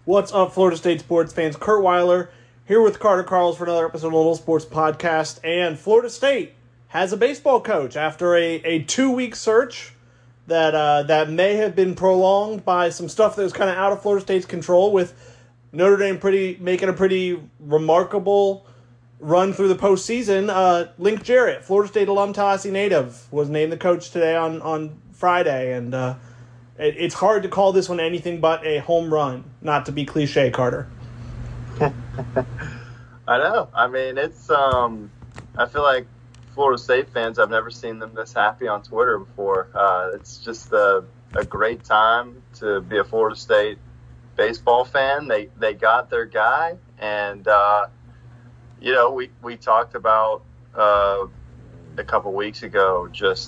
What's up, Florida State sports fans? Kurt Weiler here with Carter Carls for another episode of the Little Sports Podcast. And Florida State has a baseball coach after a 2-week search that may have been prolonged by some stuff that was kind of out of Florida State's control, with Notre Dame making a pretty remarkable run through the postseason. Link Jarrett, Florida State alum, Tallahassee native, was named the coach today on Friday, and it's hard to call this one anything but a home run, not to be cliche, Carter. I know. I mean, it's I feel like Florida State fans, I've never seen them this happy on Twitter before. It's just a great time to be a Florida State baseball fan. They got their guy, and we talked about a couple weeks ago just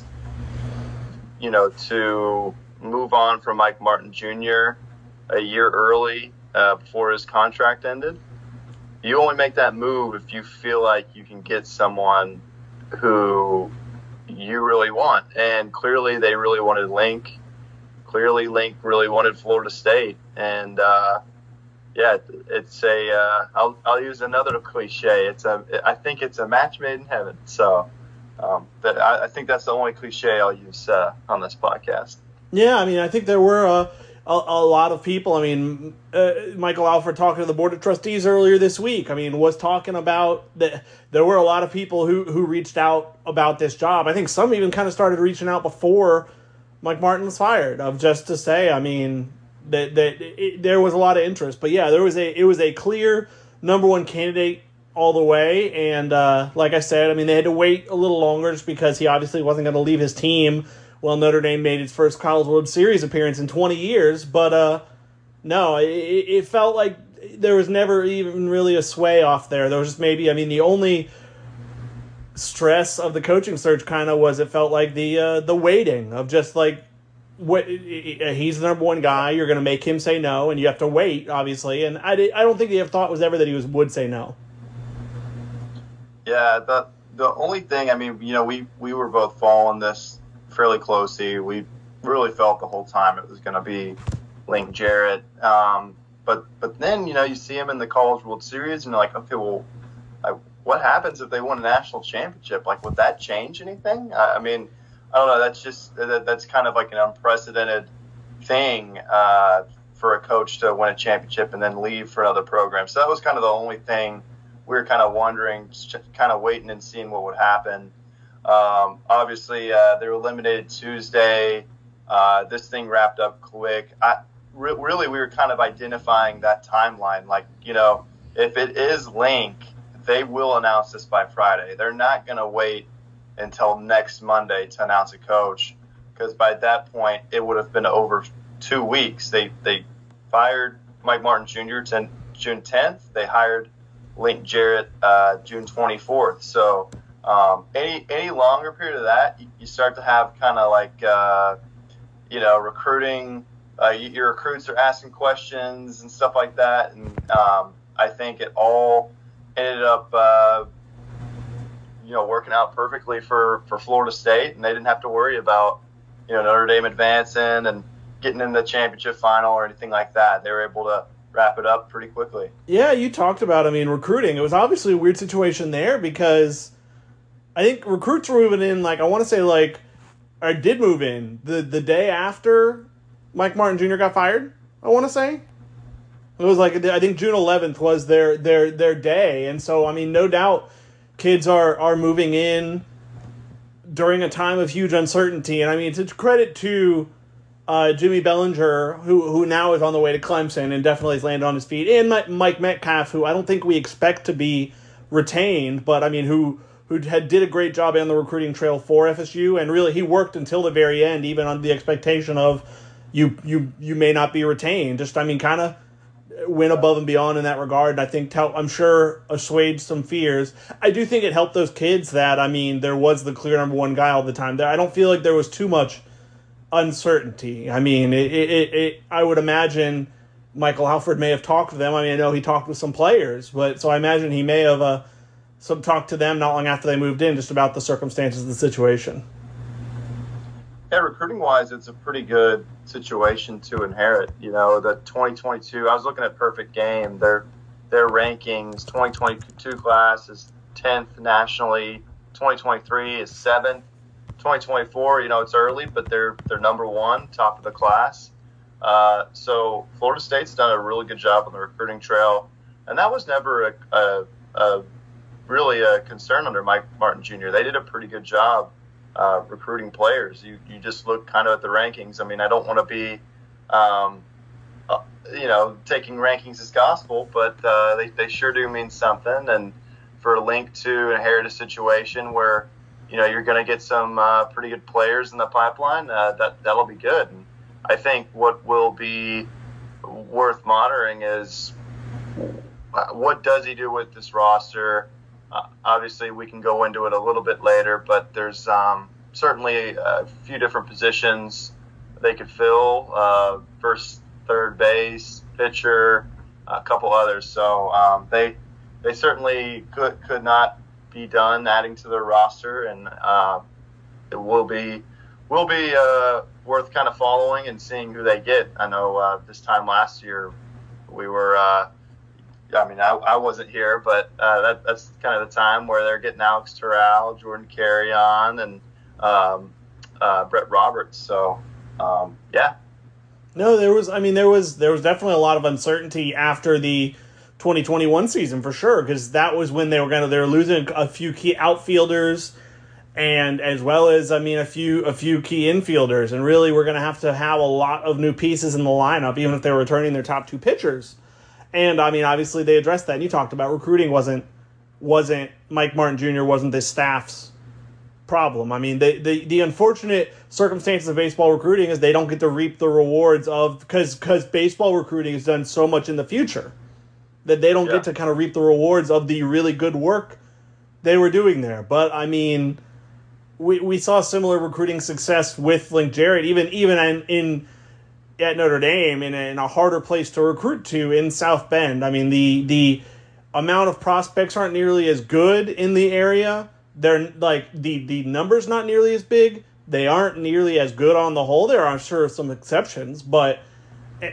to move on from Mike Martin Jr. a year early before his contract ended. You only make that move if you feel like you can get someone who you really want. And clearly they really wanted Link. Clearly Link really wanted Florida State. And it's I'll use another cliche. I think it's a match made in heaven. So I think that's the only cliche I'll use on this podcast. Yeah, I mean, I think there were a lot of people. I mean, Michael Alford, talking to the Board of Trustees earlier this week, I mean, was talking about that there were a lot of people who reached out about this job. I think some even kind of started reaching out before Mike Martin was fired, of just to say, I mean, there was a lot of interest. But yeah, it was a clear number one candidate all the way. And like I said, I mean, they had to wait a little longer just because he obviously wasn't going to leave his team. Well, Notre Dame made its first College World Series appearance in 20 years, but no, it felt like there was never even really a sway off there. There was just maybe, I mean, the only stress of the coaching search kind of was, it felt like the waiting of just like, he's the number one guy, you're going to make him say no, and you have to wait, obviously. And I don't think the thought was ever that he would say no. Yeah, the only thing, I mean, we were both following this fairly closely. We really felt the whole time it was going to be Link Jarrett. But then, you see him in the College World Series, and you're like, okay, well, what happens if they win a national championship? Like, would that change anything? I mean, I don't know. That's kind of like an unprecedented thing for a coach to win a championship and then leave for another program. So that was kind of the only thing we were kind of wondering, just kind of waiting and seeing what would happen. Obviously, they were eliminated Tuesday. This thing wrapped up quick. Really, we were kind of identifying that timeline. Like, if it is Link, they will announce this by Friday. They're not going to wait until next Monday to announce a coach, because by that point, it would have been over 2 weeks. They fired Mike Martin Jr. June 10th. They hired Link Jarrett June 24th. So any longer period of that, you start to have kind of like recruiting. Your recruits are asking questions and stuff like that, and I think it all ended up working out perfectly for Florida State, and they didn't have to worry about Notre Dame advancing and getting in the championship final or anything like that. They were able to wrap it up pretty quickly. Yeah, you talked about, recruiting. It was obviously a weird situation there, because I think recruits were moving in, or did move in the day after Mike Martin Jr. got fired, I want to say. It was I think June 11th was their day. And so, no doubt kids are moving in during a time of huge uncertainty. And it's credit to Jimmy Bellinger, who now is on the way to Clemson and definitely has landed on his feet, and Mike Metcalf, who I don't think we expect to be retained, but who did a great job on the recruiting trail for FSU, and really he worked until the very end, even on the expectation of you may not be retained. Just kind of went above and beyond in that regard, and I think I'm sure assuaged some fears. I do think it helped those kids that there was the clear number one guy all the time. There, I don't feel like there was too much uncertainty. I would imagine Michael Alford may have talked to them. I know he talked with some players, but so I imagine he may have talked to them not long after they moved in, just about the circumstances of the situation. Yeah, recruiting wise, it's a pretty good situation to inherit. You know, the 2022, I was looking at Perfect Game. Their rankings, 2022 class is 10th nationally, 2023 is 7th, 2024, you know, it's early, but they're number one, top of the class. So Florida State's done a really good job on the recruiting trail, and that was never a really a concern under Mike Martin Jr. They did a pretty good job recruiting players. You just look kind of at the rankings. I mean, I don't want to be, taking rankings as gospel, but they sure do mean something. And for a Link to inherit a situation where, you know, you're going to get some pretty good players in the pipeline, that'll be good. And I think what will be worth monitoring is what does he do with this roster. Obviously, we can go into it a little bit later, but there's certainly a few different positions they could fill, first, third base, pitcher, a couple others. So they certainly could not be done adding to their roster, and it will be worth kind of following and seeing who they get. I know this time last year we were I wasn't here, but that's kind of the time where they're getting Alex Terrell, Jordan Carrion, and Brett Roberts. So, yeah. No, there was definitely a lot of uncertainty after the 2021 season for sure, because that was when they were losing a few key outfielders, and as well as a few key infielders, and really we're going to have a lot of new pieces in the lineup, even if they were returning their top two pitchers. And obviously they addressed that, and you talked about recruiting wasn't Mike Martin Jr. wasn't this staff's problem. I mean, the unfortunate circumstances of baseball recruiting is they don't get to reap the rewards of, because baseball recruiting is done so much in the future that they don't get to kind of reap the rewards of the really good work they were doing there. But we saw similar recruiting success with Link Jarrett, even at Notre Dame, in a harder place to recruit to in South Bend. I mean, the amount of prospects aren't nearly as good in the area. They're like the numbers not nearly as big. They aren't nearly as good on the whole. There are, I'm sure, some exceptions, but it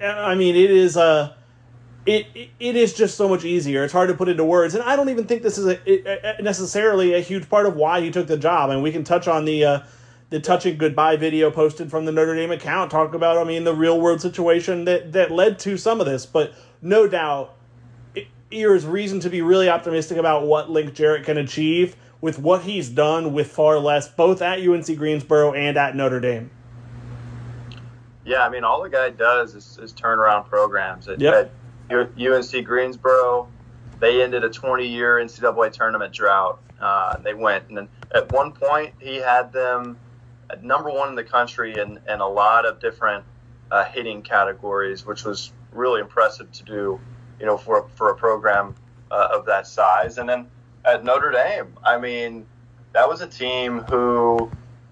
is just so much easier. It's hard to put into words, and I don't even think this is necessarily a huge part of why he took the job. And we can touch on the touching goodbye video posted from the Notre Dame account, talk about, the real world situation that led to some of this. But no doubt, there's reason to be really optimistic about what Link Jarrett can achieve with what he's done with far less, both at UNC Greensboro and at Notre Dame. Yeah, all the guy does is turn around programs. At UNC Greensboro, they ended a 20-year NCAA tournament drought. They went, and then at one point he had them at number one in the country in a lot of different hitting categories, which was really impressive to do, for a program of that size. And then at Notre Dame, that was a team who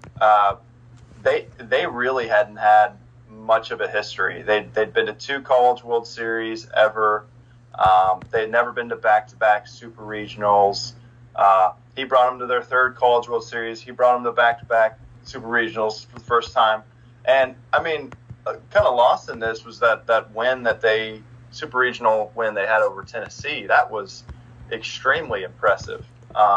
they really hadn't had much of a history. They'd been to 2 College World Series ever. They'd never been to back-to-back super regionals. He brought them to their 3rd College World Series. He brought them to back-to-back super regionals for the first time. And kind of lost in this was that win super regional win they had over Tennessee. That was extremely impressive.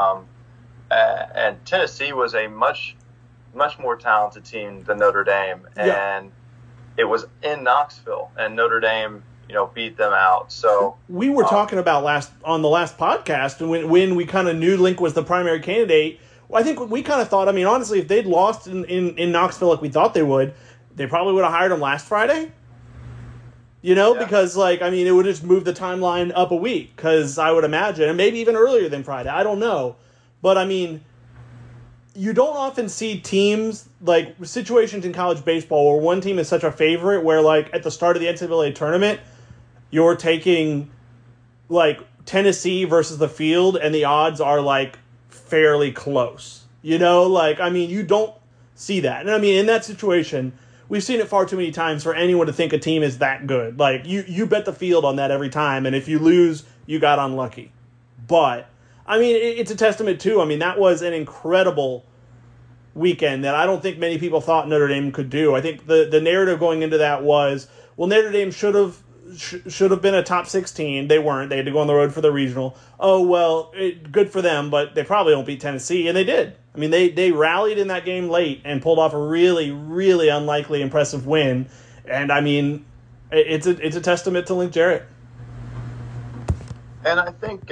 And Tennessee was a much more talented team than Notre Dame. And it was in Knoxville, and Notre Dame, beat them out. So we were talking about on the last podcast, and when we kind of knew Link was the primary candidate, I think we kind of thought, honestly, if they'd lost in Knoxville like we thought they would, they probably would have hired him last Friday. Because it would just move the timeline up a week, because I would imagine, and maybe even earlier than Friday, I don't know. But you don't often see teams, like situations in college baseball where one team is such a favorite where, at the start of the NCAA tournament, you're taking, Tennessee versus the field, and the odds are, fairly close. You don't see that. And, in that situation, we've seen it far too many times for anyone to think a team is that good. You bet the field on that every time, and if you lose, you got unlucky. But, it's a testament, too. That was an incredible weekend that I don't think many people thought Notre Dame could do. I think the narrative going into that was, well, Notre Dame should have been a top 16. They weren't. They had to go on the road for the regional. Oh, well, good for them, but they probably won't beat Tennessee, and they did. I mean, they rallied in that game late and pulled off a really, really unlikely impressive win. And, I mean, it's a testament to Link Jarrett. And I think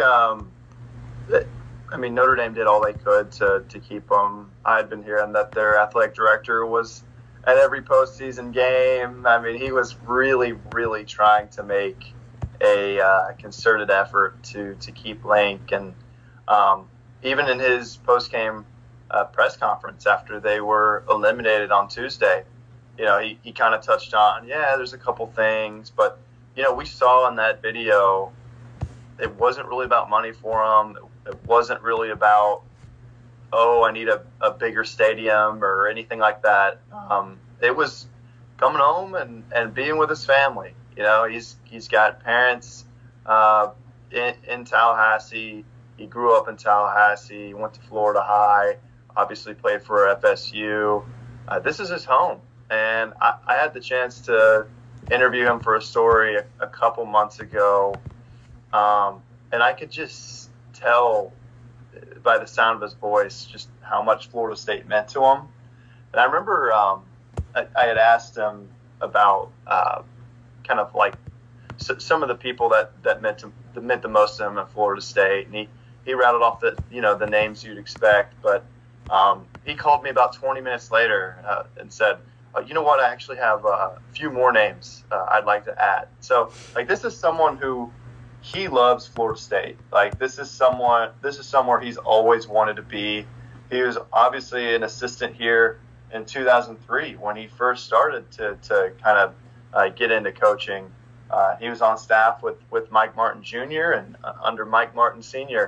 Notre Dame did all they could to keep him. I had been hearing that their athletic director was at every postseason game. I mean, he was really, really trying to make a concerted effort to keep Link. And even in his post-game press conference after they were eliminated on Tuesday, he kind of touched on, there's a couple things. But, we saw in that video, it wasn't really about money for him. It wasn't really about, I need a bigger stadium or anything like that. It was coming home and being with his family. He's got parents in Tallahassee. He grew up in Tallahassee. He went to Florida High. Obviously played for FSU. This is his home. And I had the chance to interview him for a story a couple months ago. And I could just tell by the sound of his voice just how much Florida State meant to him. And I remember I had asked him about kind of like some of the people that meant the most to him at Florida State. And he rattled off the names you'd expect. But he called me about 20 minutes later and said, you know what, I actually have a few more names I'd like to add. So, this is someone who he loves Florida State. This is somewhere he's always wanted to be. He was obviously an assistant here in 2003 when he first started to kind of get into coaching. He was on staff with Mike Martin Jr. and under Mike Martin Sr.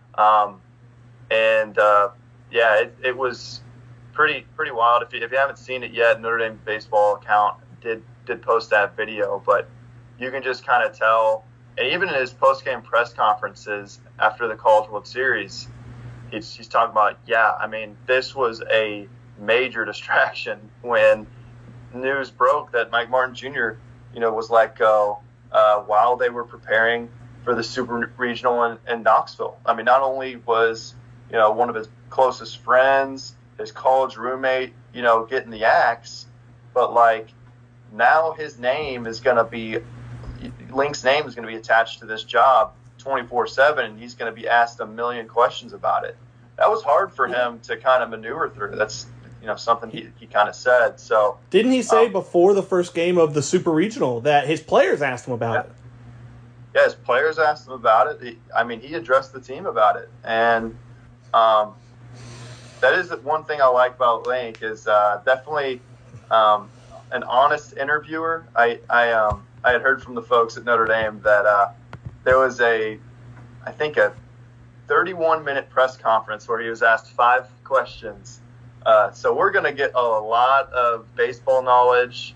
It was pretty wild. If you haven't seen it yet, Notre Dame baseball account did post that video, but you can just kind of tell. And even in his post-game press conferences after the College World Series, he's talking about, this was a major distraction when news broke that Mike Martin Jr., was let go while they were preparing for the Super Regional in Knoxville. I mean, not only was, one of his closest friends, his college roommate, getting the axe, but, now his name is going to be – Link's name is going to be attached to this job 24/7, and he's going to be asked a million questions about it. That was hard for him to kind of maneuver through. That's something he kind of said. So didn't he say before the first game of the Super Regional that his players asked him about it? Yeah, his players asked him about it. He addressed the team about it, and that is the one thing I like about Link is definitely an honest interviewer. I had heard from the folks at Notre Dame that there was I think a 31-minute press conference where he was asked 5 questions. So we're going to get a lot of baseball knowledge,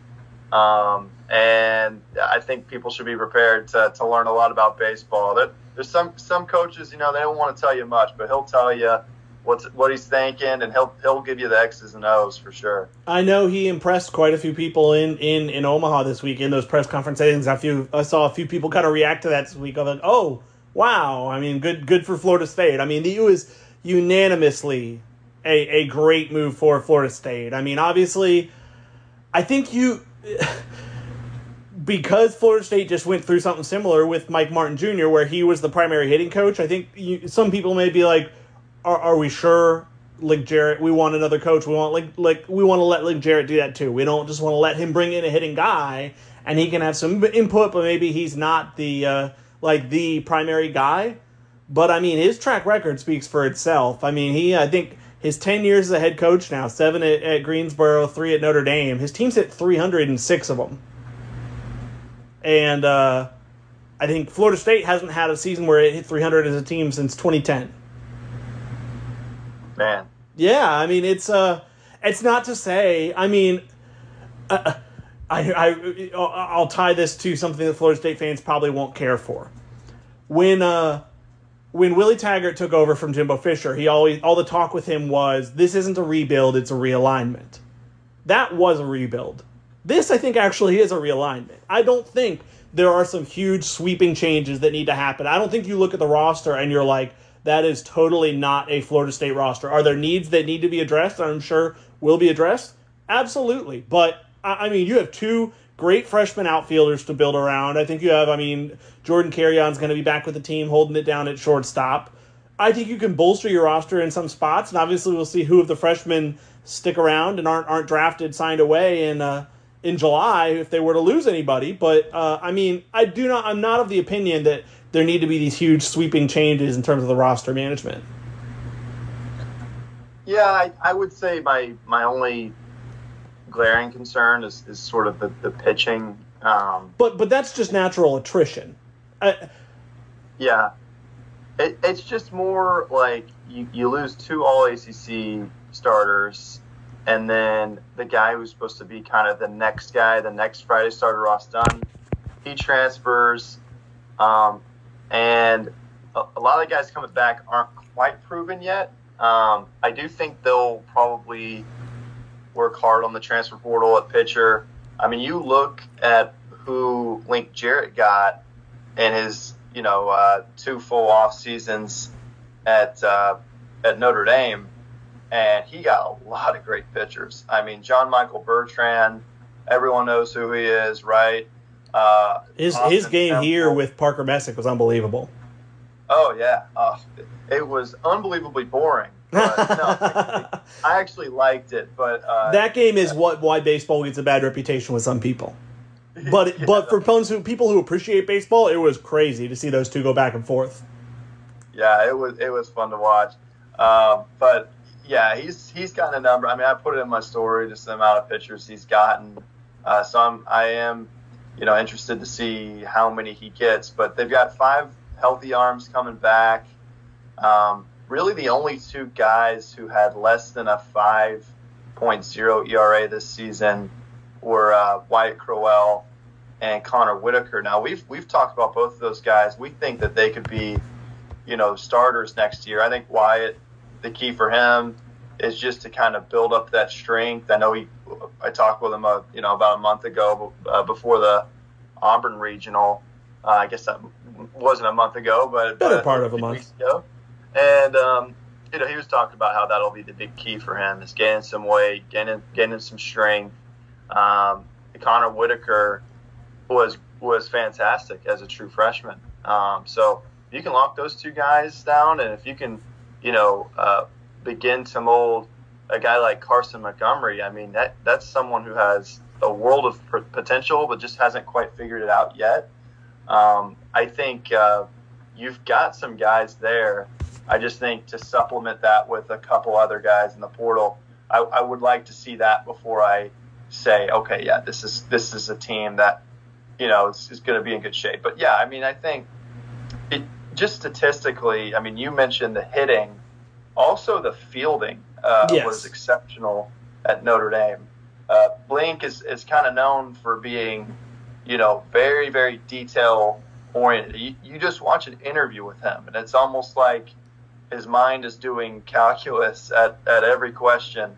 and I think people should be prepared to learn a lot about baseball. There's some coaches, they don't want to tell you much, but he'll tell you what he's thinking, and he'll give you the X's and O's for sure. I know he impressed quite a few people in Omaha this week in those press conferences. I saw a few people kind of react to that this week. I was like, oh, wow. I mean, good for Florida State. I mean, it was unanimously a great move for Florida State. I mean, obviously, I think because Florida State just went through something similar with Mike Martin Jr., where he was the primary hitting coach, I think some people may be like, Are we sure Link Jarrett? We want another coach. We want we want to let Link Jarrett do that too. We don't just want to let him bring in a hitting guy and he can have some input, but maybe he's not the the primary guy. But I mean, his track record speaks for itself. I mean, I think his 10 years as a head coach now, 7 at Greensboro, 3 at Notre Dame. His team's hit 306 of them, and I think Florida State hasn't had a season where it hit 300 as a team since 2010. Man. Yeah, I mean, it's not to say, I mean, I'll tie this to something that Florida State fans probably won't care for. When when Willie Taggart took over from Jimbo Fisher, all the talk with him was, this isn't a rebuild, it's a realignment. That was a rebuild. This, I think, actually is a realignment. I don't think there are some huge sweeping changes that need to happen. I don't think you look at the roster and you're like, that is totally not a Florida State roster. Are there needs that need to be addressed? I'm sure will be addressed. Absolutely. But, I mean, you have two great freshman outfielders to build around. I think you have, Jordan Carrion's going to be back with the team, holding it down at shortstop. I think you can bolster your roster in some spots, and obviously we'll see who of the freshmen stick around and aren't drafted, signed away in July if they were to lose anybody. But, I'm not of the opinion that there need to be these huge sweeping changes in terms of the roster management. Yeah, I would say my only glaring concern is sort of the pitching. But that's just natural attrition. Yeah. It's just more like you lose two All-ACC starters, and then the guy who's supposed to be kind of the next guy, the next Friday starter, Ross Dunn, he transfers. And a lot of the guys coming back aren't quite proven yet. I do think they'll probably work hard on the transfer portal at pitcher. I mean, you look at who Link Jarrett got in his, 2 full off seasons at Notre Dame, and he got a lot of great pitchers. I mean, John Michael Bertrand, everyone knows who he is, right? His game Temple here with Parker Messick was unbelievable. Oh, yeah. It was unbelievably boring. But, no, I actually liked it. But that game is why baseball gets a bad reputation with some people. But yeah, but for people who appreciate baseball, it was crazy to see those two go back and forth. Yeah, it was fun to watch. But yeah, he's gotten a number. I mean, I put it in my story, just the amount of pitchers he's gotten. So I am interested to see how many he gets. But they've got 5 healthy arms coming back. Really, the only 2 guys who had less than a 5.0 ERA this season were Wyatt Crowell and Connor Whitaker. Now, we've talked about both of those guys. We think that they could be, starters next year. I think Wyatt, the key for him is just to kind of build up that strength. I know I talked with him, about a month ago before the Auburn regional. I guess that wasn't a month ago, but better part of a month ago. And he was talking about how that'll be the big key for him is gaining some weight, gaining some strength. Connor Whitaker was fantastic as a true freshman. So you can lock those 2 guys down, and if you can, begin to mold a guy like Carson Montgomery, I mean that's someone who has a world of potential, but just hasn't quite figured it out yet. I think you've got some guys there. I just think to supplement that with a couple other guys in the portal, I would like to see that before I say, okay, yeah, this is a team that, is going to be in good shape. But yeah, I mean, I think just statistically, I mean, you mentioned the hitting, also the fielding was exceptional at Notre Dame. Blink is kind of known for being, very, very detail oriented. You just watch an interview with him, and it's almost like his mind is doing calculus at every question.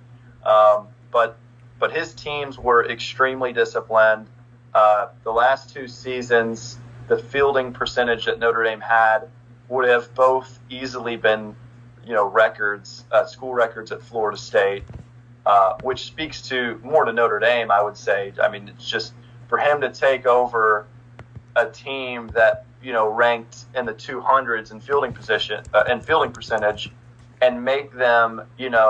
But his teams were extremely disciplined. The last 2 seasons, the fielding percentage that Notre Dame had would have both easily been, records, school records at Florida State, which speaks more to Notre Dame, I would say. I mean, it's just for him to take over a team that, ranked in the 200s in fielding position and fielding percentage, and make them,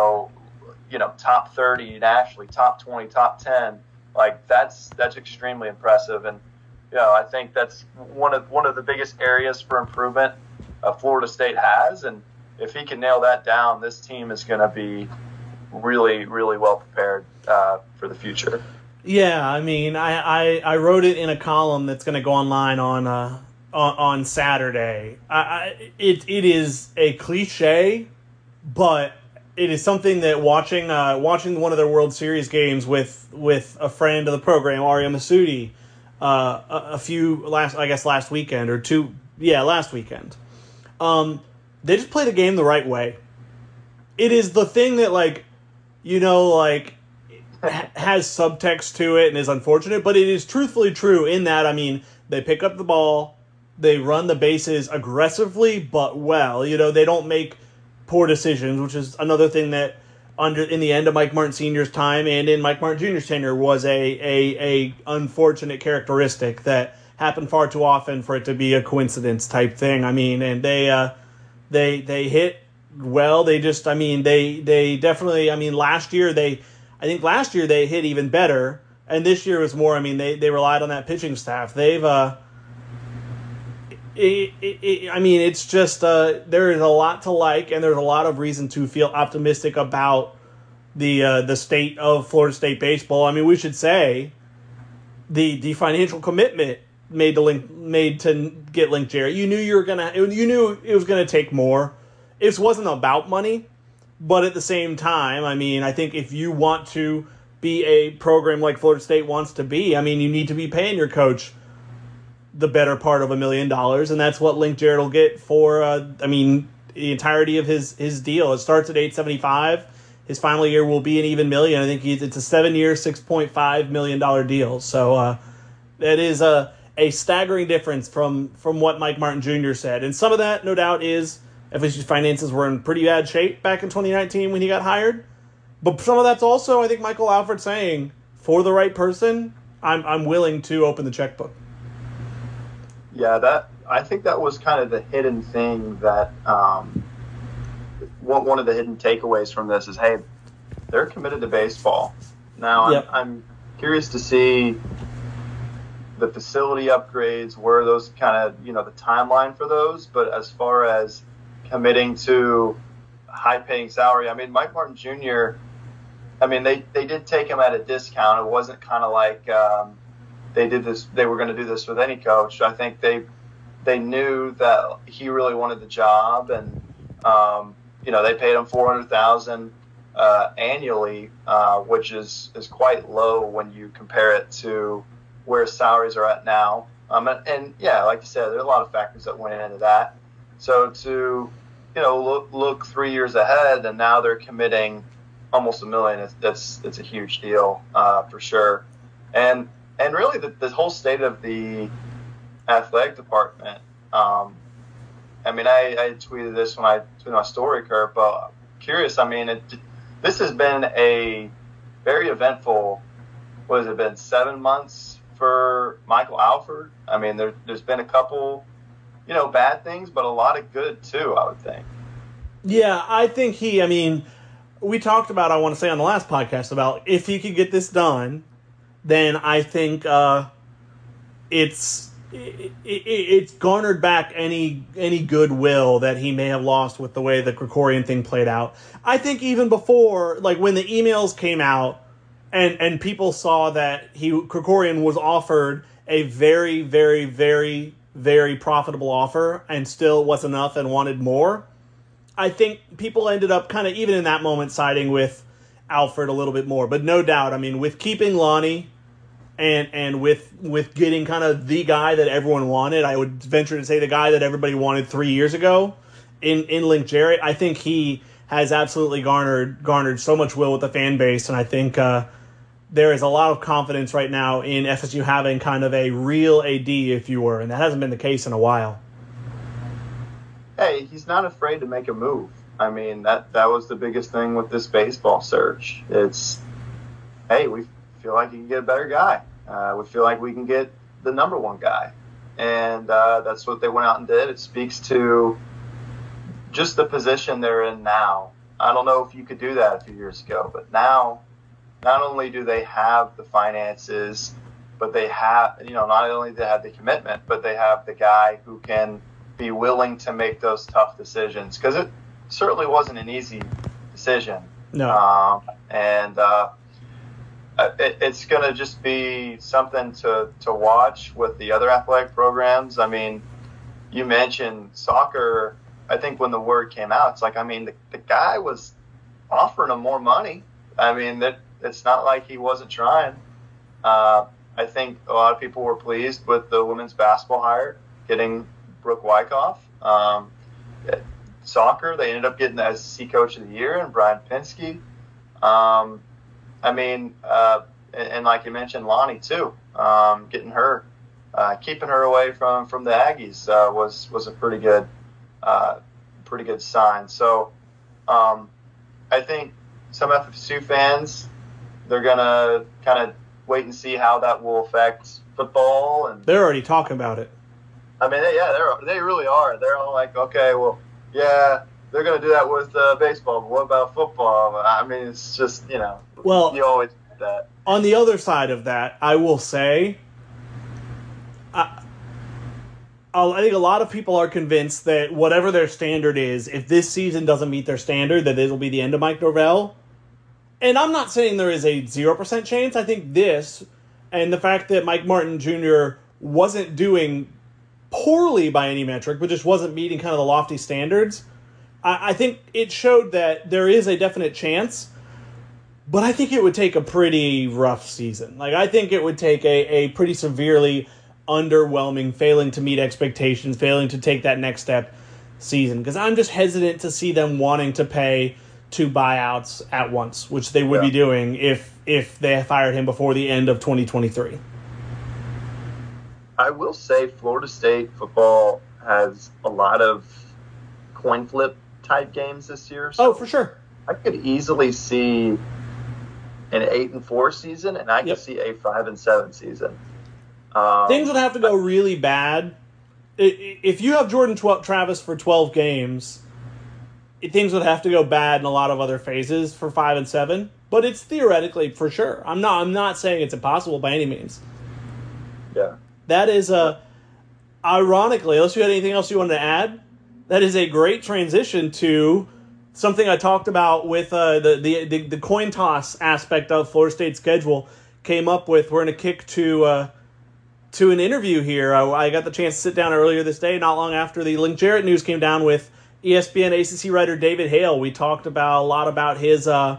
top 30 nationally, top 20, top 10. Like that's extremely impressive, and I think that's one of the biggest areas for improvement Florida State has. And if he can nail that down, this team is going to be really, really well prepared for the future. Yeah, I mean, I wrote it in a column that's going to go online on Saturday. It is a cliche, but it is something that watching one of their World Series games with a friend of the program, Aria Masudi, last weekend or two, last weekend. they just play the game the right way. It is the thing that, like, you know, like, has subtext to it and is unfortunate, but it is truthfully true in that, I mean, they pick up the ball, they run the bases aggressively but well. You know, they don't make poor decisions, which is another thing that in the end of Mike Martin Sr.'s time and in Mike Martin Jr.'s tenure was a unfortunate characteristic that happened far too often for it to be a coincidence type thing. I mean, and they hit well. They just, I mean, they definitely, I mean, last year they hit even better, and this year was more, I mean, they relied on that pitching staff. They've, I mean, it's just, there is a lot to like, and there's a lot of reason to feel optimistic about the state of Florida State baseball. I mean, we should say the financial commitment made to get Link Jarrett. You knew it was gonna take more. It wasn't about money, but at the same time, I mean, I think if you want to be a program like Florida State wants to be, I mean, you need to be paying your coach the better part of $1 million, and that's what Link Jarrett will get for, I mean, the entirety of his deal. It starts at $875. His final year will be an even million. I think it's a 7-year, $6.5 million deal. So that is a staggering difference from what Mike Martin Jr. said. And some of that, no doubt, is FSU's finances were in pretty bad shape back in 2019 when he got hired. But some of that's also, I think, Michael Alford saying, for the right person, I'm willing to open the checkbook. Yeah, I think that was kind of the hidden thing that one of the hidden takeaways from this is, hey, they're committed to baseball. Now, yep. I'm curious to see the facility upgrades, where those kind of, you know, the timeline for those. But as far as committing to high-paying salary, I mean, Mike Martin Jr., I mean, they did take him at a discount. It wasn't kind of like they were going to do this with any coach. I think they knew that he really wanted the job, and you know, they paid him $400,000 annually, which is quite low when you compare it to where salaries are at now. And yeah, like you said, there are a lot of factors that went into that. So to, you know, look 3 years ahead, and now they're committing almost $1 million. It's a huge deal for sure. And really the whole state of the athletic department. I mean, I tweeted this when I tweeted my story, Kurt, but curious. I mean, this has been a very eventful. What has it been? 7 months for Michael Alford. I mean, there's been a couple, you know, bad things, but a lot of good too, I would think. Yeah, I think I mean, we talked about, I want to say on the last podcast, about if he could get this done, then I think it's garnered back any goodwill that he may have lost with the way the Krikorian thing played out. I think even before, like when the emails came out and people saw that Krikorian was offered a very, very, very, very profitable offer and still wasn't enough and wanted more, I think people ended up kind of, even in that moment, siding with Alford a little bit more. But no doubt, I mean, with keeping Lonnie and with getting kind of the guy that everyone wanted, I would venture to say the guy that everybody wanted 3 years ago in Link Jarrett, I think he has absolutely garnered so much will with the fan base, and I think there is a lot of confidence right now in FSU having kind of a real AD, if you were, and that hasn't been the case in a while. Hey, he's not afraid to make a move. I mean, that was the biggest thing with this baseball search. It's, hey, we feel like you can get a better guy. We feel like we can get the number one guy. And that's what they went out and did. It speaks to just the position they're in now. I don't know if you could do that a few years ago, but now not only do they have the finances, but they have, you know, not only do they have the commitment, but they have the guy who can be willing to make those tough decisions, because it certainly wasn't an easy decision. No. It's going to just be something to watch with the other athletic programs. I mean, you mentioned soccer. I think when the word came out, it's like, I mean, the guy was offering him more money. I mean, it's not like he wasn't trying. I think a lot of people were pleased with the women's basketball hire, getting Brooke Wyckoff. soccer. They ended up getting the SEC Coach of the Year and Brian Pinsky. And like you mentioned, Lonnie too. Getting her, keeping her away from the Aggies was a pretty good sign. So I think some FSU fans, they're gonna kind of wait and see how that will affect football, and they're already talking about it. I mean, they really are. They're all like, okay, well, yeah, they're going to do that with baseball, but what about football? I mean, it's just, well, you always do that. On the other side of that, I will say, I think a lot of people are convinced that whatever their standard is, if this season doesn't meet their standard, that it'll be the end of Mike Norvell. And I'm not saying there is a 0% chance. I think this, and the fact that Mike Martin Jr. wasn't doing poorly by any metric, but just wasn't meeting kind of the lofty standards, I think it showed that there is a definite chance, but I think it would take a pretty rough season. Like, I think it would take a pretty severely underwhelming, failing to meet expectations, failing to take that next step season, because I'm just hesitant to see them wanting to pay 2 buyouts at once, which they would be doing if they fired him before the end of 2023. I will say Florida State football has a lot of coin flip type games this year. So for sure. I could easily see an 8-4 season, and I could see a 5-7 season. Things would have to go really bad. If you have Jordan Travis for 12 games, things would have to go bad in a lot of other phases for 5-7. But it's theoretically for sure. I'm not saying it's impossible by any means. Yeah. That is ironically, unless you had anything else you wanted to add, that is a great transition to something I talked about with the coin toss aspect of Florida State's schedule. Came up with, we're going to kick to an interview here. I got the chance to sit down earlier this day, not long after the Link Jarrett news came down, with ESPN ACC writer David Hale. We talked about a lot about his ACC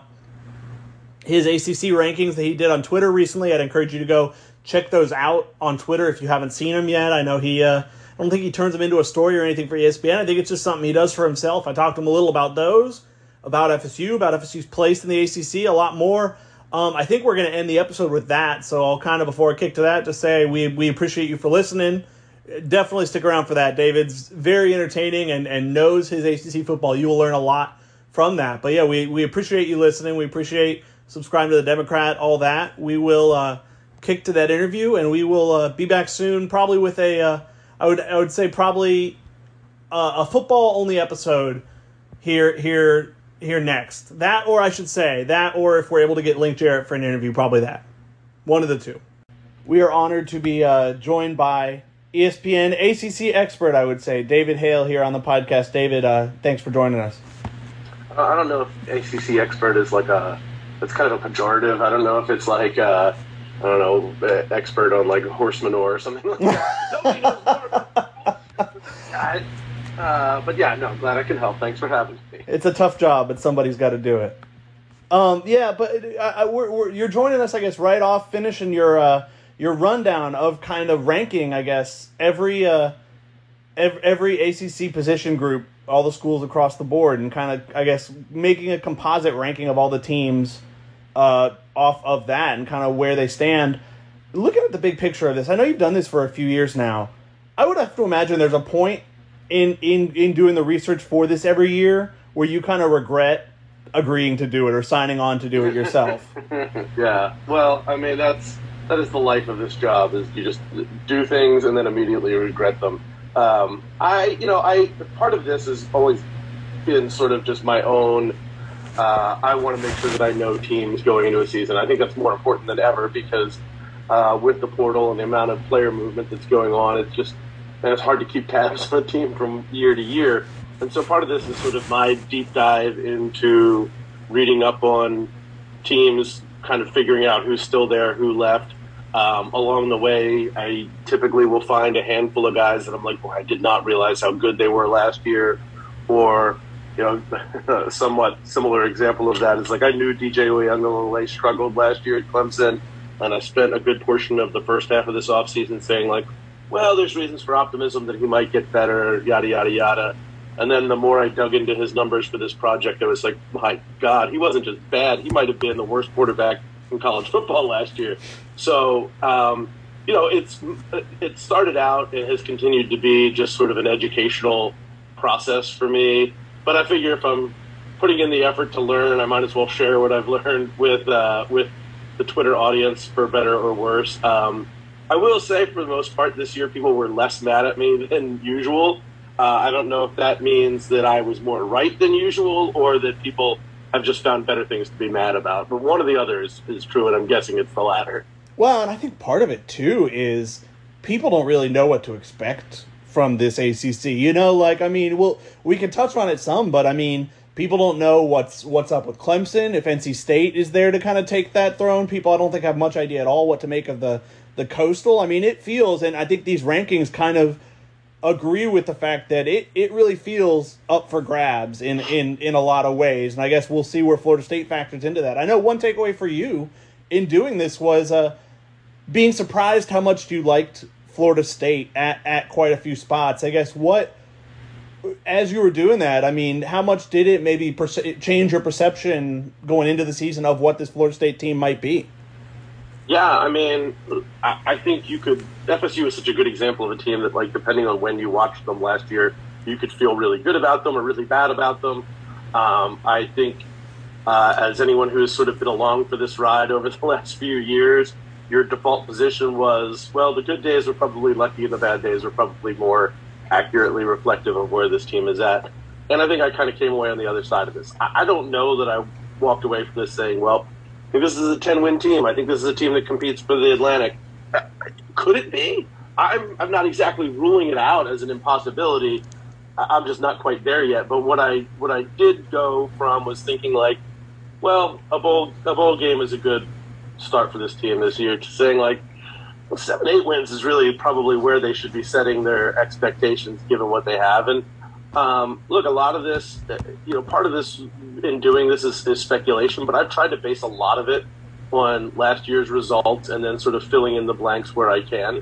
rankings that he did on Twitter recently. I'd encourage you to go check those out on Twitter if you haven't seen them yet. I know I don't think he turns them into a story or anything for ESPN. I think it's just something he does for himself. I talked to him a little about those, about FSU, about FSU's place in the ACC, a lot more. I think we're going to end the episode with that, so I'll kind of, before I kick to that, just say we appreciate you for listening. Definitely stick around for that. David's very entertaining and knows his ACC football. You will learn a lot from that. But yeah, we appreciate you listening. We appreciate subscribing to the Democrat, all that. We will kick to that interview, and we will be back soon, probably with I would say probably a football only episode here next. That, or I should say that, or if we're able to get Link Jarrett for an interview, probably that. One of the two. We are honored to be joined by ESPN ACC expert, I would say, David Hale, here on the podcast. David, thanks for joining us. I don't know if ACC expert is it's kind of a pejorative. I don't know if it's like, I don't know, expert on like horse manure or something like that. Nobody knows more. But yeah, no, glad I can help. Thanks for having me. It's a tough job, but somebody's got to do it. Yeah, but you're joining us, I guess, right off, finishing your rundown of kind of ranking, I guess, every ACC position group, all the schools across the board, and kind of, I guess, making a composite ranking of all the teams off of that and kind of where they stand. Looking at the big picture of this, I know you've done this for a few years now. I would have to imagine there's a point in doing the research for this every year where you kind of regret agreeing to do it or signing on to do it yourself. Yeah, well, I mean, that is the life of this job, is you just do things and then immediately regret them. Part of this has always been sort of just my own, I want to make sure that I know teams going into a season. I think that's more important than ever because with the portal and the amount of player movement that's going on, it's hard to keep tabs on a team from year to year. And so part of this is sort of my deep dive into reading up on teams, kind of figuring out who's still there, who left. Along the way, I typically will find a handful of guys that I'm like, well, I did not realize how good they were last year. Or, a somewhat similar example of that is like I knew DJ Uyunglele struggled last year at Clemson, and I spent a good portion of the first half of this offseason saying like, well, there's reasons for optimism that he might get better, yada, yada, yada. And then the more I dug into his numbers for this project, I was like, my God, he wasn't just bad. He might have been the worst quarterback in college football last year. So, it started out and has continued to be just sort of an educational process for me. But I figure if I'm putting in the effort to learn, I might as well share what I've learned with the Twitter audience, for better or worse. I will say, for the most part, this year people were less mad at me than usual. I don't know if that means that I was more right than usual or that people have just found better things to be mad about. But one or the other is true, and I'm guessing it's the latter. Well, and I think part of it, too, is people don't really know what to expect from this ACC. We can touch on it some, but, people don't know what's up with Clemson. If NC State is there to kind of take that throne, people, I don't think, have much idea at all what to make of the Coastal. It feels, and I think these rankings kind of agree with the fact that it really feels up for grabs in a lot of ways. And I guess we'll see where Florida State factors into that. I know one takeaway for you in doing this was being surprised how much you liked Florida State at quite a few spots. I guess as you were doing that, how much did it maybe change your perception going into the season of what this Florida State team might be? Yeah, I think FSU is such a good example of a team that, depending on when you watched them last year, you could feel really good about them or really bad about them. I think as anyone who's sort of been along for this ride over the last few years, your default position was, well, the good days are probably lucky and the bad days are probably more accurately reflective of where this team is at. And I think I kind of came away on the other side of this. I don't know that I walked away from this saying, well, I think this is a 10-win team. I think this is a team that competes for the Atlantic. Could it be? I'm not exactly ruling it out as an impossibility. I'm just not quite there yet. But what I did go from was thinking well, a bowl game is a good start for this team this year, to saying 7-8 wins is really probably where they should be setting their expectations given what they have. And look, a lot of this, part of this in doing this is speculation, but I've tried to base a lot of it on last year's results and then sort of filling in the blanks where I can.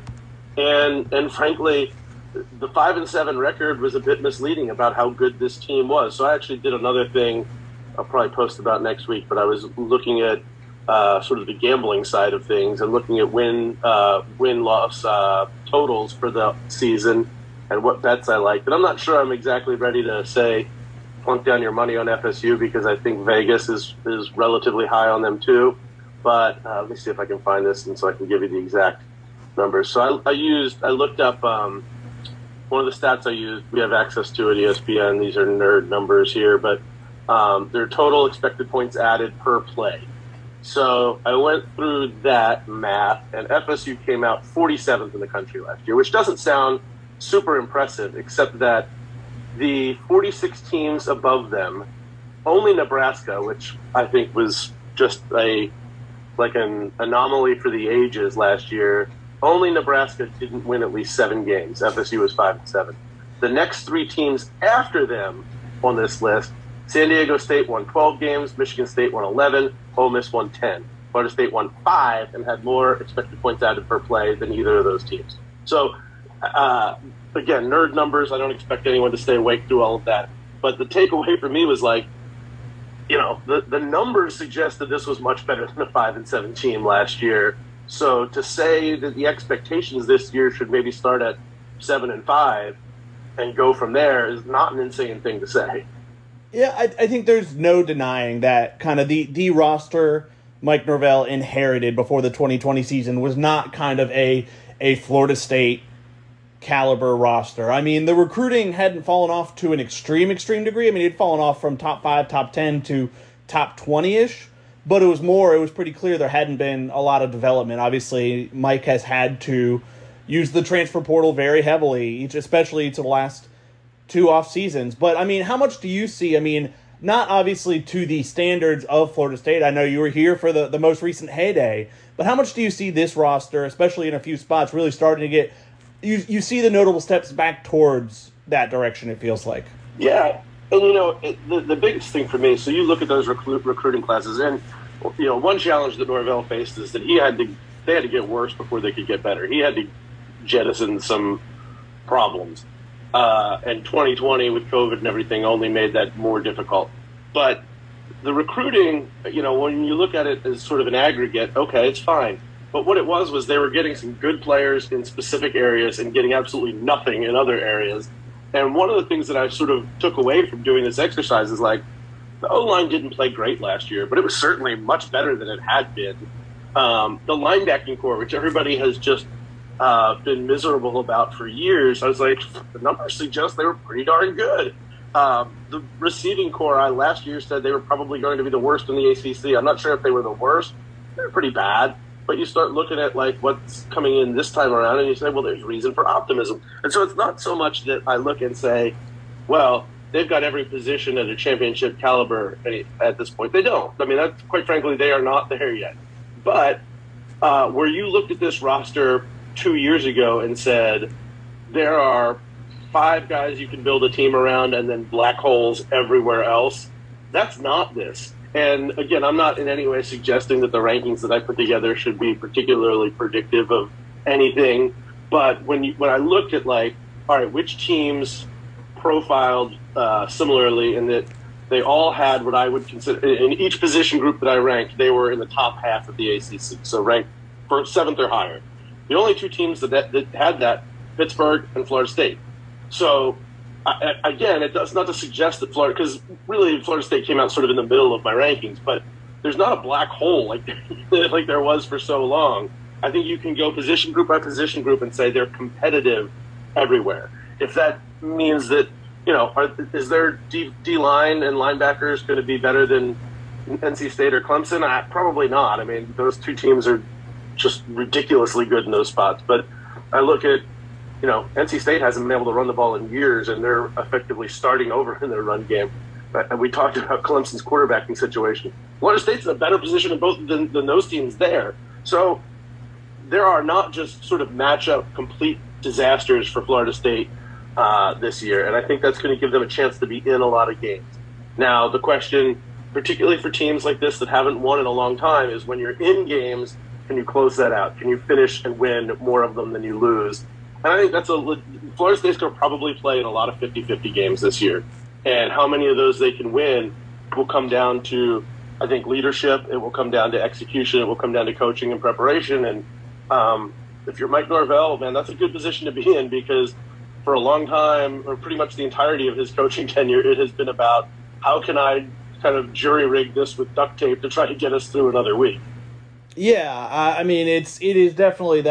And frankly, the 5-7 record was a bit misleading about how good this team was. So I actually did another thing I'll probably post about next week, but I was looking at sort of the gambling side of things and looking at win-loss totals for the season and what bets I liked. And I'm not sure I'm exactly ready to say plunk down your money on FSU because I think Vegas is relatively high on them too. But let me see if I can find this and so I can give you the exact numbers. So I looked up one of the stats I used. We have access to at ESPN. These are nerd numbers here, but their total expected points added per play. So I went through that math, and FSU came out 47th in the country last year, which doesn't sound super impressive, except that the 46 teams above them, only Nebraska, which I think was just an anomaly for the ages last year, only Nebraska didn't win at least 7 games. FSU was 5-7. The next 3 teams after them on this list, San Diego State won 12 games, Michigan State won 11, Ole Miss won 10. Florida State won 5 and had more expected points added per play than either of those teams. So, again, nerd numbers. I don't expect anyone to stay awake through all of that. But the takeaway for me was the numbers suggest that this was much better than a 5-7 team last year. So to say that the expectations this year should maybe start at 7-5 and go from there is not an insane thing to say. Yeah, I think there's no denying that kind of the roster Mike Norvell inherited before the 2020 season was not kind of a Florida State caliber roster. The recruiting hadn't fallen off to an extreme degree. It had fallen off from top 5, top 10 to top 20-ish, but it was pretty clear there hadn't been a lot of development. Obviously, Mike has had to use the transfer portal very heavily, especially to the last 2 off seasons. But how much do you see? Not obviously to the standards of Florida State. I know you were here for the most recent heyday, but how much do you see this roster, especially in a few spots, really starting to get you see the notable steps back towards that direction, it feels like? Yeah. And the biggest thing for me, so you look at those recruiting classes, and one challenge that Norvell faced is that they had to get worse before they could get better. He had to jettison some problems. And 2020 with COVID and everything only made that more difficult. But the recruiting, when you look at it as sort of an aggregate, okay, it's fine. But what it was they were getting some good players in specific areas and getting absolutely nothing in other areas. And one of the things that I sort of took away from doing this exercise is like, the O-line didn't play great last year, but it was certainly much better than it had been. The linebacking core, which everybody has just been miserable about for years, I was like, the numbers suggest they were pretty darn good. The receiving core, I last year said they were probably going to be the worst in the ACC. I'm not sure if they were the worst. They were pretty bad. But you start looking at like what's coming in this time around, and you say, well, there's reason for optimism. And so it's not so much that I look and say, well, they've got every position at a championship caliber at this point. They don't. I mean, that's, quite frankly, they are not there yet. But where you looked at this roster 2 years ago and said, there are 5 guys you can build a team around and then black holes everywhere else, that's not this. And again, I'm not in any way suggesting that the rankings that I put together should be particularly predictive of anything. But when I looked at like, all right, which teams profiled similarly in that they all had what I would consider, in each position group that I ranked, they were in the top half of the ACC, so ranked for 7th or higher. The only 2 teams that had that, Pittsburgh and Florida State. So again, it does not to suggest that Florida, because really Florida State came out sort of in the middle of my rankings, but there's not a black hole like there was for so long. I think you can go position group by position group and say they're competitive everywhere. If that means that, is their D-line and linebackers going to be better than NC State or Clemson? Probably not. I mean, those 2 teams are just ridiculously good in those spots. But I look at, NC State hasn't been able to run the ball in years, and they're effectively starting over in their run game. And we talked about Clemson's quarterbacking situation. Florida State's in a better position than those teams there. So there are not just sort of matchup complete disasters for Florida State this year, and I think that's going to give them a chance to be in a lot of games. Now, the question, particularly for teams like this that haven't won in a long time, is when you're in games, can you close that out? Can you finish and win more of them than you lose? And I think Florida State's going to probably play in a lot of 50-50 games this year. And how many of those they can win will come down to, I think, leadership. It will come down to execution. It will come down to coaching and preparation. And if you're Mike Norvell, man, that's a good position to be in, because for a long time, or pretty much the entirety of his coaching tenure, it has been about how can I kind of jury-rig this with duct tape to try to get us through another week. Yeah, I mean, it is definitely,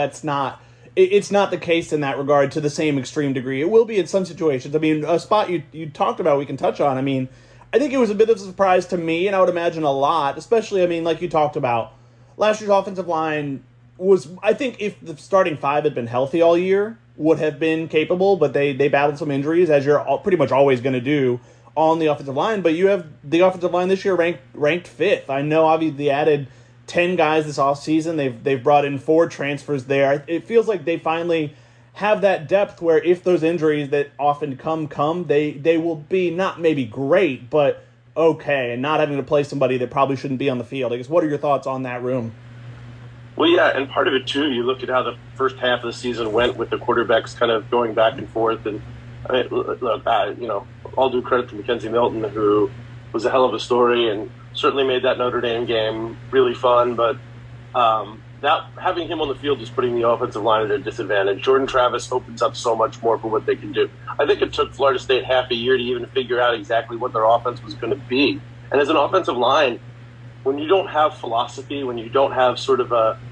it's not the case in that regard to the same extreme degree. It will be in some situations. I mean, a spot you talked about we can touch on. I mean, I think it was a bit of a surprise to me, and I would imagine a lot, especially, I mean, like you talked about, last year's offensive line was, I think if the starting 5 had been healthy all year, would have been capable, but they battled some injuries, as you're pretty much always going to do on the offensive line. But you have the offensive line this year ranked 5th. I know, obviously, they added 10 guys this offseason. They've brought in 4 transfers there. It feels like they finally have that depth where if those injuries that often come, they will be not maybe great, but okay, and not having to play somebody that probably shouldn't be on the field. I guess, what are your thoughts on that room? Well, yeah, and part of it, too, you look at how the first half of the season went with the quarterbacks kind of going back and forth. And, I mean, look, all due credit to Mackenzie Milton, who was a hell of a story and certainly made that Notre Dame game really fun. But that having him on the field is putting the offensive line at a disadvantage. Jordan Travis opens up so much more for what they can do. I think it took Florida State half a year to even figure out exactly what their offense was going to be. And as an offensive line, when you don't have philosophy, when you don't have sort of a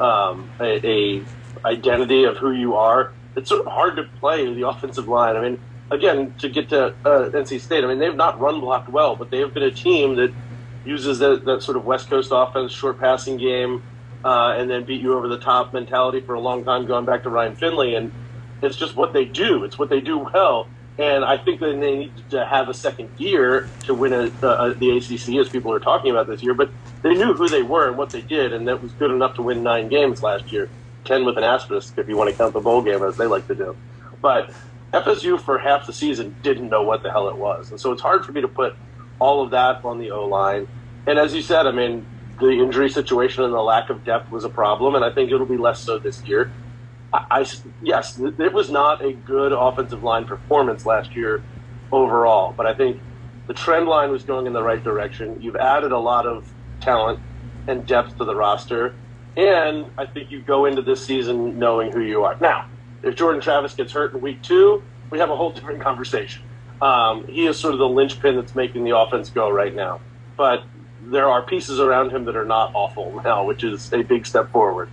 identity of who you are, it's sort of hard to play the offensive line. I mean, again, to get to NC State, I mean, they've not run blocked well, but they have been a team that uses that sort of West Coast offense, short passing game, and then beat you over the top mentality for a long time, going back to Ryan Finley. And it's just what they do. It's what they do well. And I think that they need to have a second gear to win the ACC, as people are talking about this year. But they knew who they were and what they did, and that was good enough to win 9 games last year, 10 with an asterisk if you want to count the bowl game, as they like to do. But FSU for half the season didn't know what the hell it was. And so it's hard for me to put all of that on the O-line. And as you said, I mean, the injury situation and the lack of depth was a problem, and I think it'll be less so this year. Yes, it was not a good offensive line performance last year overall, but I think the trend line was going in the right direction. You've added a lot of talent and depth to the roster, and I think you go into this season knowing who you are. Now, if Jordan Travis gets hurt in week 2, we have a whole different conversation. He is sort of the linchpin that's making the offense go right now. But there are pieces around him that are not awful now, which is a big step forward.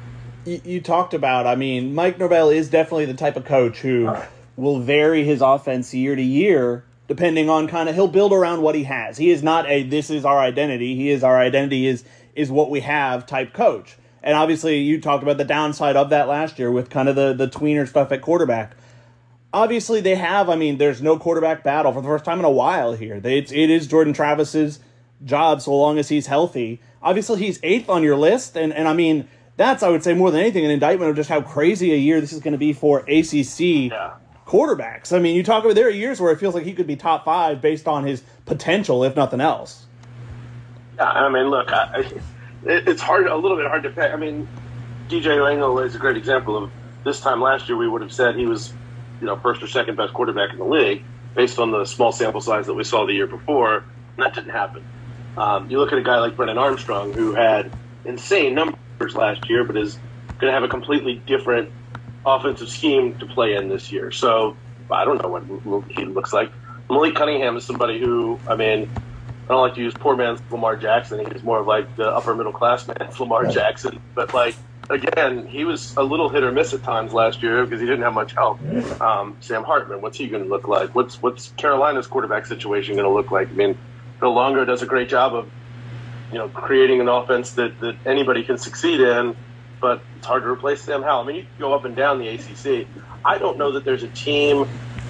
You talked about, I mean, Mike Norvell is definitely the type of coach who will vary his offense year to year, depending on kind of, he'll build around what he has. He is not a, this is our identity. He is our identity is what we have type coach. And obviously you talked about the downside of that last year with kind of the tweener stuff at quarterback. Obviously they have, I mean, there's no quarterback battle for the first time in a while here. It is Jordan Travis's job so long as he's healthy. Obviously he's 8th on your list, and I mean, that's, I would say, more than anything, an indictment of just how crazy a year this is going to be for ACC quarterbacks. I mean, you talk about, there are years where it feels like he could be top 5 based on his potential, if nothing else. Yeah, I mean, look, it's hard, a little bit hard to pick. I mean, DJ Langle is a great example of this time last year we would have said he was, first or second best quarterback in the league based on the small sample size that we saw the year before, and that didn't happen. You look at a guy like Brennan Armstrong, who had insane numbers last year, but is going to have a completely different offensive scheme to play in this year. So I don't know what he looks like. Malik Cunningham is somebody who, I mean, I don't like to use poor man's Lamar Jackson. He's more of like the upper middle class man's Lamar Jackson. But like, again, he was a little hit or miss at times last year because he didn't have much help. Sam Hartman, what's he going to look like? What's Carolina's quarterback situation going to look like? I mean, Phil Longo does a great job of creating an offense that anybody can succeed in, but it's hard to replace Sam Howell. I mean, you can go up and down the ACC. I don't know that there's a team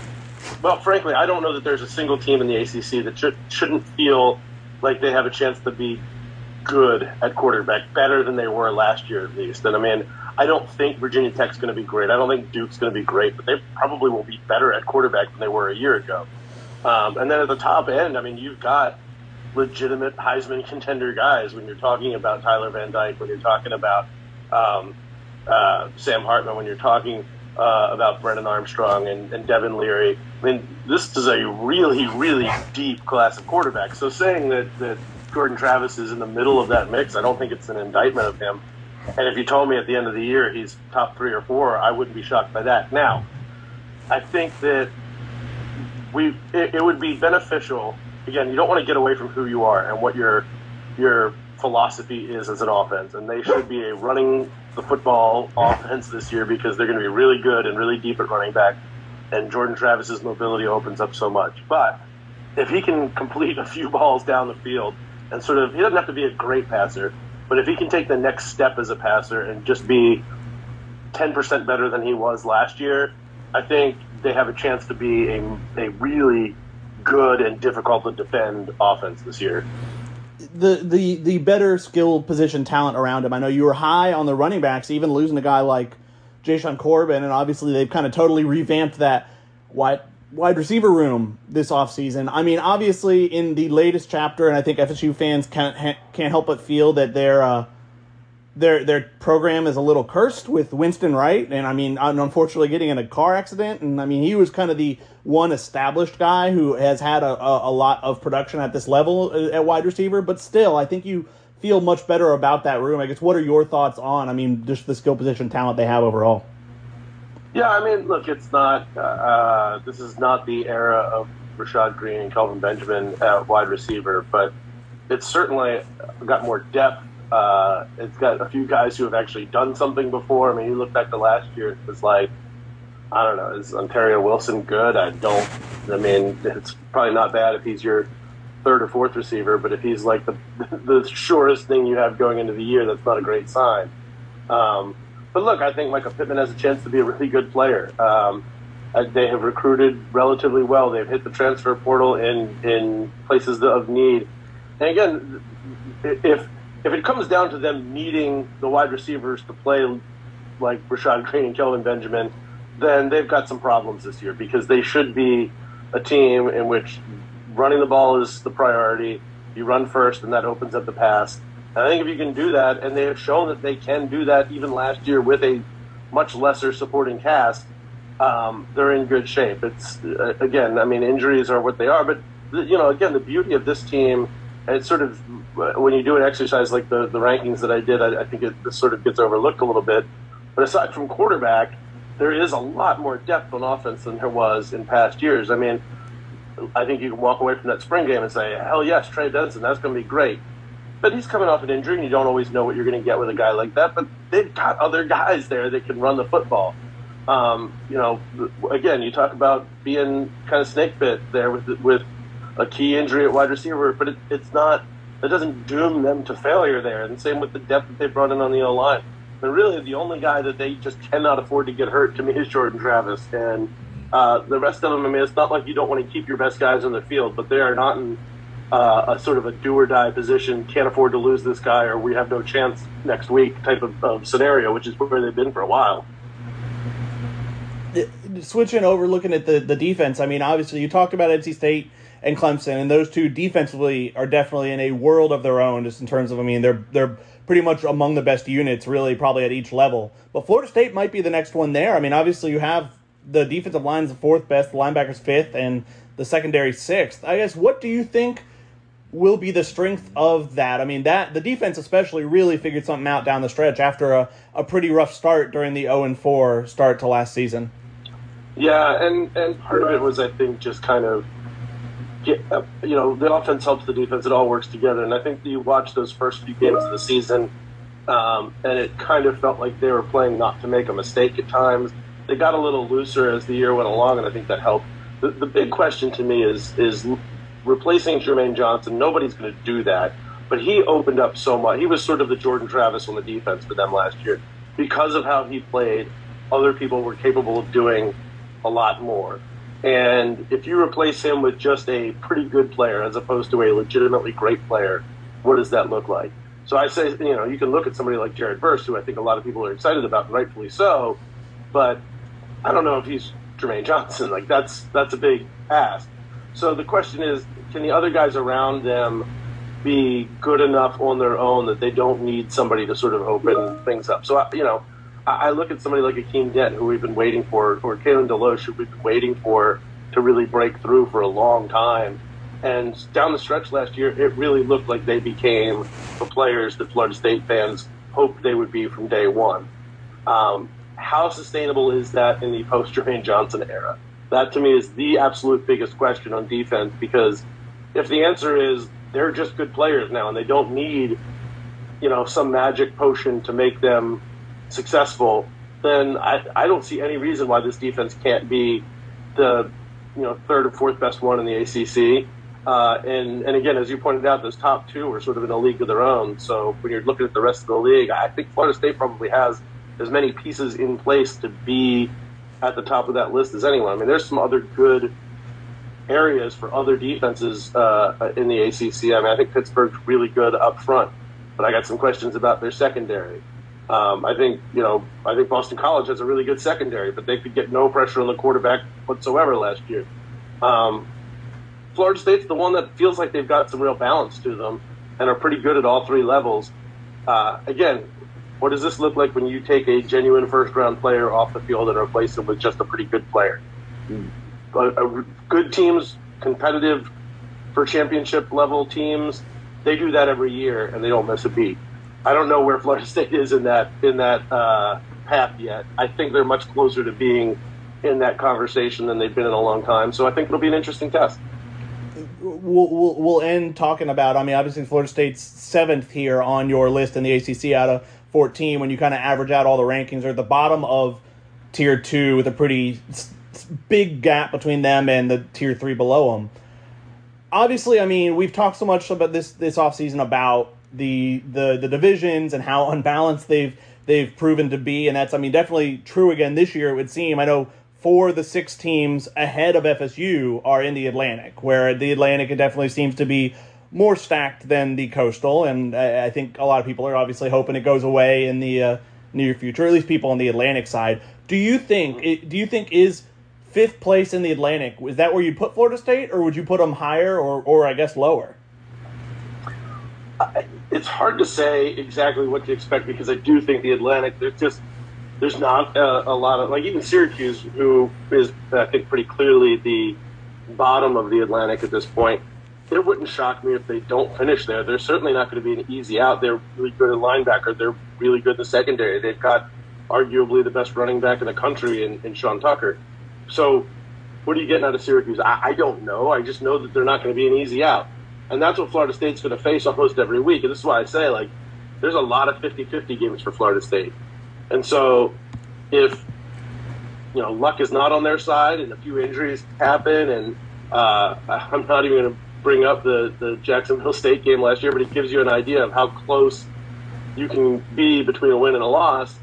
– well, frankly, I don't know that there's a single team in the ACC that shouldn't feel like they have a chance to be good at quarterback, better than they were last year at least. And, I mean, I don't think Virginia Tech's going to be great. I don't think Duke's going to be great, but they probably will be better at quarterback than they were a year ago. And then at the top end, I mean, you've got – legitimate Heisman contender guys when you're talking about Tyler Van Dyke, when you're talking about Sam Hartman, when you're talking about Brennan Armstrong and Devin Leary. I mean, this is a really, really deep class of quarterbacks. So saying that Jordan Travis is in the middle of that mix, I don't think it's an indictment of him. And if you told me at the end of the year he's top 3 or 4, I wouldn't be shocked by that. Now, I think that it would be beneficial. Again, you don't want to get away from who you are and what your philosophy is as an offense. And they should be a running the football offense this year because they're going to be really good and really deep at running back. And Jordan Travis's mobility opens up so much. But if he can complete a few balls down the field and sort of – he doesn't have to be a great passer, but if he can take the next step as a passer and just be 10% better than he was last year, I think they have a chance to be a really – good and difficult to defend offense this year. The better skill position talent around him. I know you were high on the running backs, even losing a guy like Jashaun Corbin, and obviously they've kind of totally revamped that wide receiver room this offseason. I mean, obviously in the latest chapter, and I think FSU fans can't help but feel that their program is a little cursed with Winston Wright, and I mean, unfortunately getting in a car accident, and I mean, he was kind of the one established guy who has had a lot of production at this level at wide receiver, but still, I think you feel much better about that room. I guess, what are your thoughts on, I mean, just the skill position talent they have overall? Yeah, I mean, look, it's not, this is not the era of Rashad Green and Kelvin Benjamin at wide receiver, but it's certainly got more depth. It's got a few guys who have actually done something before. I mean, you look back to last year, it was like, I don't know, is Ontario Wilson good? I mean, it's probably not bad if he's your 3rd or 4th receiver, but if he's like the surest thing you have going into the year, that's not a great sign. But look, I think Michael Pittman has a chance to be a really good player. They have recruited relatively well. They've hit the transfer portal in places of need. And again, if it comes down to them needing the wide receivers to play like Rashad Green and Kelvin Benjamin, then they've got some problems this year because they should be a team in which running the ball is the priority. You run first, and that opens up the pass. And I think if you can do that, and they have shown that they can do that even last year with a much lesser supporting cast, they're in good shape. It's again, I mean, injuries are what they are, but again, the beauty of this team, and it's sort of when you do an exercise like the rankings that I did, I think this sort of gets overlooked a little bit. But aside from quarterback, there is a lot more depth on offense than there was in past years. I mean, I think you can walk away from that spring game and say, hell yes, Trey Benson, that's going to be great. But he's coming off an injury, and you don't always know what you're going to get with a guy like that. But they've got other guys there that can run the football. Again, you talk about being kind of snake bit there with a key injury at wide receiver, but it's not. It doesn't doom them to failure there. And same with the depth that they brought in on the O-line. But really, the only guy that they just cannot afford to get hurt to me is Jordan Travis. And the rest of them, I mean, it's not like you don't want to keep your best guys on the field, but they are not in a sort of a do-or-die position, can't afford to lose this guy, or we have no chance next week type of scenario, which is where they've been for a while. Switching over, looking at the defense, I mean, obviously you talked about NC State and Clemson, and those two defensively are definitely in a world of their own, just in terms of, I mean, they're pretty much among the best units, really, probably at each level. But Florida State might be the next one there. I mean, obviously you have the defensive line's the fourth best, the linebackers fifth, and the secondary sixth. I guess, what do you think will be the strength of that? I mean, the defense especially really figured something out down the stretch after a pretty rough start during the 0-4 start to last season. Yeah, and part of it was, I think, just kind of the offense helps the defense. It all works together. And I think you watch those first few games of the season, and it kind of felt like they were playing not to make a mistake at times. They got a little looser as the year went along, and I think that helped. The big question to me is replacing Jermaine Johnson. Nobody's going to do that. But he opened up so much. He was sort of the Jordan Travis on the defense for them last year. Because of how he played, other people were capable of doing a lot more. And if you replace him with just a pretty good player as opposed to a legitimately great player, what does that look like? So I say, you can look at somebody like Jared Verse, who I think a lot of people are excited about, and rightfully so, but I don't know if he's Jermaine Johnson. Like, that's a big ask. So the question is, can the other guys around them be good enough on their own that they don't need somebody to sort of open things up? So, I look at somebody like Akeem Dent, who we've been waiting for, or Kalen DeLoach, who we've been waiting for to really break through for a long time. And down the stretch last year, it really looked like they became the players that Florida State fans hoped they would be from day one. How sustainable is that in the post-Jermaine Johnson era? That, to me, is the absolute biggest question on defense, because if the answer is they're just good players now and they don't need, some magic potion to make them successful, then I don't see any reason why this defense can't be the third or fourth best one in the ACC. And again, as you pointed out, those top two are sort of in a league of their own. So when you're looking at the rest of the league, I think Florida State probably has as many pieces in place to be at the top of that list as anyone. I mean, there's some other good areas for other defenses in the ACC. I mean, I think Pittsburgh's really good up front, but I got some questions about their secondary. I think Boston College has a really good secondary, but they could get no pressure on the quarterback whatsoever last year. Florida State's the one that feels like they've got some real balance to them and are pretty good at all three levels. Again, what does this look like when you take a genuine first-round player off the field and replace him with just a pretty good player? Good teams, competitive for championship-level teams, they do that every year, and they don't miss a beat. I don't know where Florida State is in that path yet. I think they're much closer to being in that conversation than they've been in a long time. So I think it'll be an interesting test. We'll end talking about, I mean, obviously Florida State's seventh here on your list in the ACC out of 14. When you kind of average out all the rankings, they're at the bottom of Tier 2 with a pretty big gap between them and the Tier 3 below them. Obviously, I mean, we've talked so much about this offseason about the divisions and how unbalanced they've proven to be, and that's, I mean, definitely true again this year, it would seem. I know 4 of the 6 teams ahead of FSU are in the Atlantic, where the Atlantic, it definitely seems to be more stacked than the Coastal, and I think a lot of people are obviously hoping it goes away in the near future, at least people on the Atlantic side. Do you think is 5th place in the Atlantic, is that where you put Florida State, or would you put them higher or I guess lower? It's hard to say exactly what to expect, because I do think the Atlantic, there's not a lot of, like, even Syracuse, who is, I think, pretty clearly the bottom of the Atlantic at this point. It wouldn't shock me if they don't finish there. They're certainly not going to be an easy out. They're really good at linebacker. They're really good in the secondary. They've got arguably the best running back in the country in Sean Tucker. So what are you getting out of Syracuse? I don't know. I just know that they're not going to be an easy out. And that's what Florida State's going to face almost every week. And this is why I say, like, there's a lot of 50-50 games for Florida State. And so if, luck is not on their side and a few injuries happen, and I'm not even going to bring up the Jacksonville State game last year, but it gives you an idea of how close you can be between a win and a loss.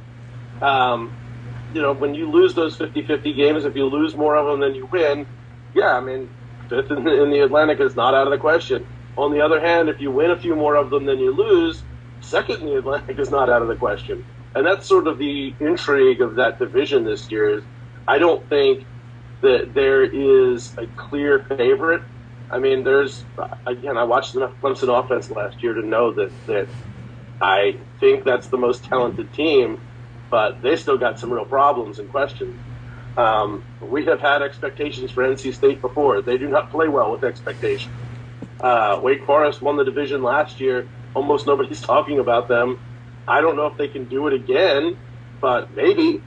When you lose those 50-50 games, if you lose more of them than you win, fifth in the Atlantic is not out of the question. On the other hand, if you win a few more of them than you lose, second in the Atlantic is not out of the question. And that's sort of the intrigue of that division this year. Is I don't think that there is a clear favorite. I mean, I watched enough Clemson offense last year to know that I think that's the most talented team, but they still got some real problems and questions. We have had expectations for NC State before. They do not play well with expectations. Wake Forest won the division last year. Almost nobody's talking about them. I don't know if they can do it again, but maybe.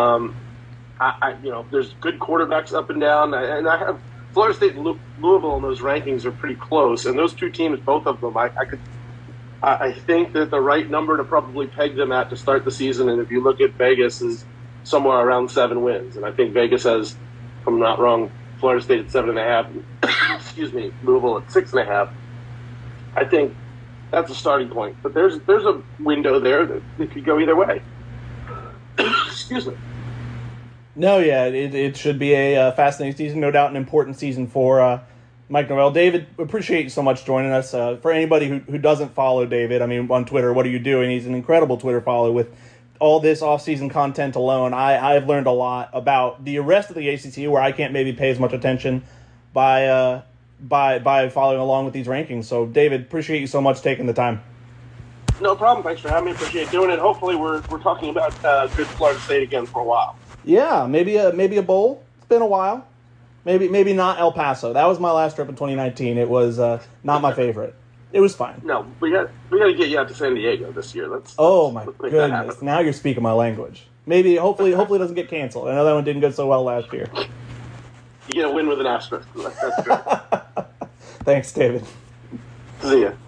There's good quarterbacks up and down, and I have Florida State and Louisville in those rankings are pretty close, and those two teams, both of them, I think that the right number to probably peg them at to start the season, and if you look at Vegas, is somewhere around 7 wins, and I think Vegas has, if I'm not wrong, Florida State at 7.5, excuse me, Louisville at 6.5. I think that's a starting point, but there's a window there that it could go either way. Excuse me. No, yeah, it should be a fascinating season, no doubt an important season for Mike Norvell. David, appreciate you so much joining us. For anybody who doesn't follow David, on Twitter, what are you doing? He's an incredible Twitter follow with all this off-season content alone. I've learned a lot about the rest of the ACC where I can't maybe pay as much attention by following along with these rankings. So, David, appreciate you so much taking the time. No problem. Thanks for having me. Appreciate doing it. Hopefully we're talking about good Florida State again for a while. Yeah, maybe a bowl. It's been a while. Maybe not El Paso. That was my last trip in 2019. It was not my favorite. It was fine. No, we got to get you out to San Diego this year. Let's goodness! Now you're speaking my language. Hopefully, it doesn't get canceled. I know that one didn't go so well last year. You get a win with an asterisk. That's good. Thanks, David. See ya.